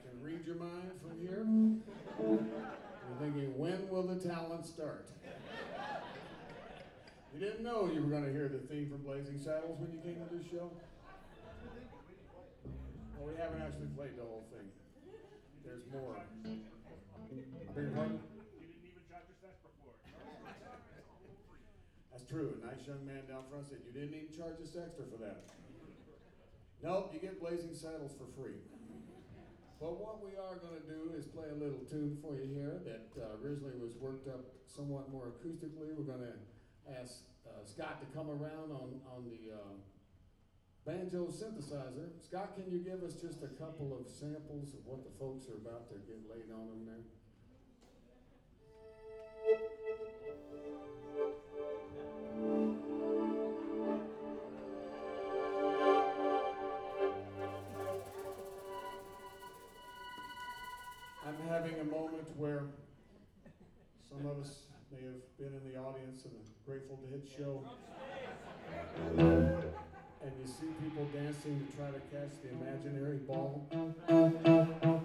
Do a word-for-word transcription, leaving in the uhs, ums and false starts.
can read your mind from here. You're thinking, when will the talent start? You didn't know you were going to hear the theme from Blazing Saddles when you came to this show? Well, we haven't actually played the whole thing. There's more. I beg your pardon? You didn't even charge us extra for it. That's true. A nice young man down front said, you didn't even charge us extra for that. Nope, you get Blazing Saddles for free. But what we are going to do is play a little tune for you here that uh, originally was worked up somewhat more acoustically. We're going to ask uh, Scott to come around on, on the uh, banjo synthesizer. Scott, can you give us just a couple of samples of what the folks are about to get laid on them there? I'm having a moment where some of us may have been in the audience in a Grateful Dead show, and you see people dancing to try to catch the imaginary ball.